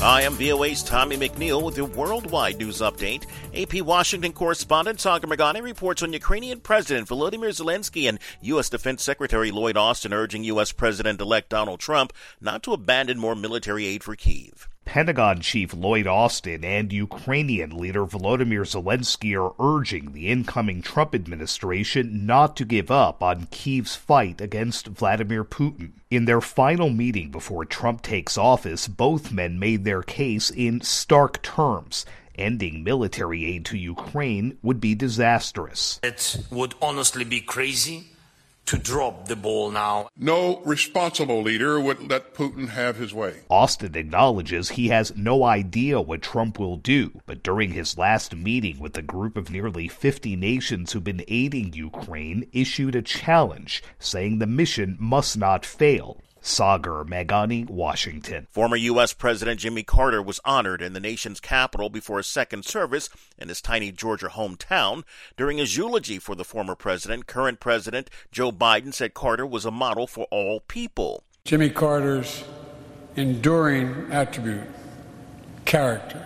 Hi, I'm VOA's Tommy McNeil with your worldwide news update. AP Washington correspondent Sagar Meghani reports on Ukrainian President Volodymyr Zelensky and U.S. Defense Secretary Lloyd Austin urging U.S. President-elect Donald Trump not to abandon more military aid for Kyiv. Pentagon Chief Lloyd Austin and Ukrainian leader Volodymyr Zelensky are urging the incoming Trump administration not to give up on Kyiv's fight against Vladimir Putin. In their final meeting before Trump takes office, both men made their case in stark terms. Ending military aid to Ukraine would be disastrous. It would honestly be crazy to drop the ball now. No responsible leader would let Putin have his way. Austin acknowledges he has no idea what Trump will do, but during his last meeting with a group of nearly 50 nations who've been aiding Ukraine, issued a challenge, saying the mission must not fail. Sagar Meghani, Washington. Former U.S. President Jimmy Carter was honored in the nation's capital before a second service in his tiny Georgia hometown. During his eulogy for the former president, current President Joe Biden said Carter was a model for all people. Jimmy Carter's enduring attribute, character.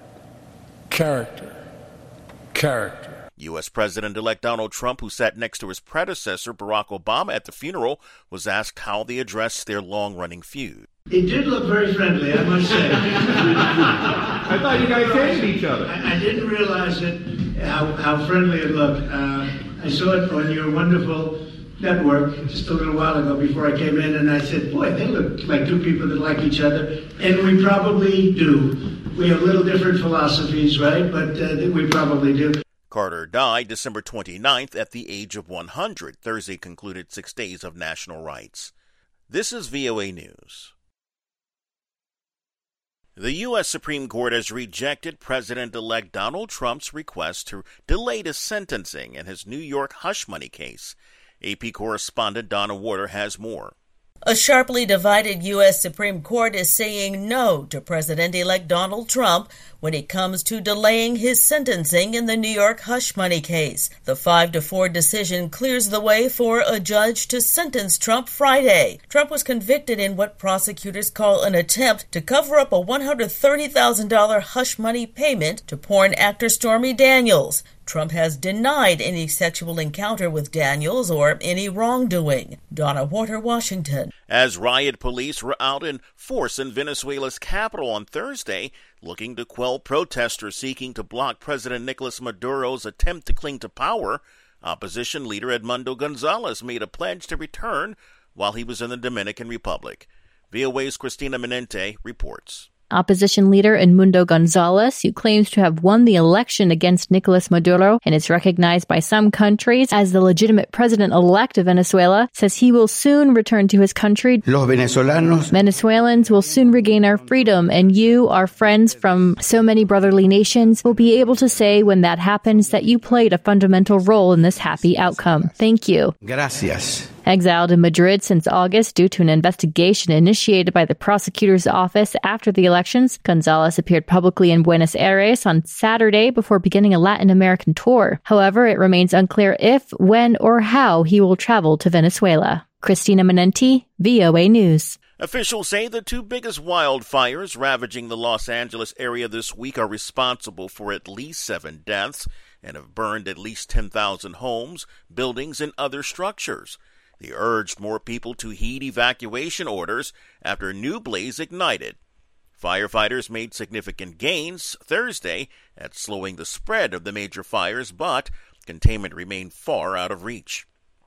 U.S. President-elect Donald Trump, who sat next to his predecessor, Barack Obama, at the funeral, was asked how they addressed their long-running feud. It did look very friendly, I must say. I thought you guys hated each other. I didn't realize how friendly it looked. I saw it on your wonderful network just a little while ago before I came in, and I said, boy, they look like two people that like each other. And we probably do. We have little different philosophies, right? But we probably do. Carter died December 29th at the age of 100. Thursday concluded 6 days of national rights. This is VOA News. The U.S. Supreme Court has rejected President-elect Donald Trump's request to delay his sentencing in his New York hush money case. AP correspondent Donna Warder has more. A sharply divided U.S. Supreme Court is saying no to President-elect Donald Trump when it comes to delaying his sentencing in the New York hush money case. The 5-4 decision clears the way for a judge to sentence Trump Friday. Trump was convicted in what prosecutors call an attempt to cover up a $130,000 hush money payment to porn actor Stormy Daniels. Trump has denied any sexual encounter with Daniels or any wrongdoing. Donna Warder, Washington. As riot police were out in force in Venezuela's capital on Thursday, looking to quell protesters seeking to block President Nicolas Maduro's attempt to cling to power, opposition leader Edmundo Gonzalez made a pledge to return while he was in the Dominican Republic. VOA's Cristina Menente reports. Opposition leader Edmundo Gonzalez, who claims to have won the election against Nicolas Maduro and is recognized by some countries as the legitimate president-elect of Venezuela, says he will soon return to his country. Venezuelans will soon regain our freedom, and you, our friends from so many brotherly nations, will be able to say when that happens that you played a fundamental role in this happy outcome. Thank you. Gracias. Exiled in Madrid since August due to an investigation initiated by the prosecutor's office after the elections, Gonzalez appeared publicly in Buenos Aires on Saturday before beginning a Latin American tour. However, it remains unclear if, when, or how he will travel to Venezuela. Cristina Menente, VOA News. Officials say the two biggest wildfires ravaging the Los Angeles area this week are responsible for at least 7 deaths and have burned at least 10,000 homes, buildings, and other structures. They urged more people to heed evacuation orders after a new blaze ignited. Firefighters made significant gains Thursday at slowing the spread of the major fires, but containment remained far out of reach.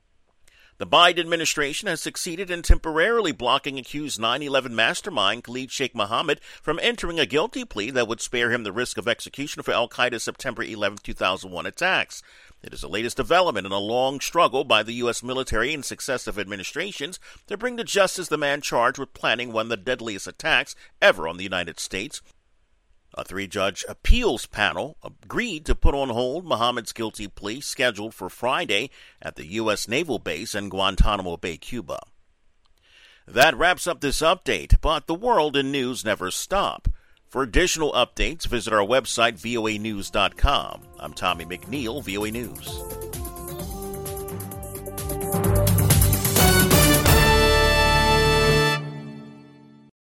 The Biden administration has succeeded in temporarily blocking accused 9/11 mastermind Khalid Sheikh Mohammed from entering a guilty plea that would spare him the risk of execution for al-Qaeda's September 11, 2001 attacks. It is the latest development in a long struggle by the U.S. military and successive administrations to bring to justice the man charged with planning one of the deadliest attacks ever on the United States. A 3-judge appeals panel agreed to put on hold Mohammed's guilty plea scheduled for Friday at the U.S. Naval Base in Guantanamo Bay, Cuba. That wraps up this update, but the world and news never stop. For additional updates, visit our website, voanews.com. I'm Tommy McNeil, VOA News.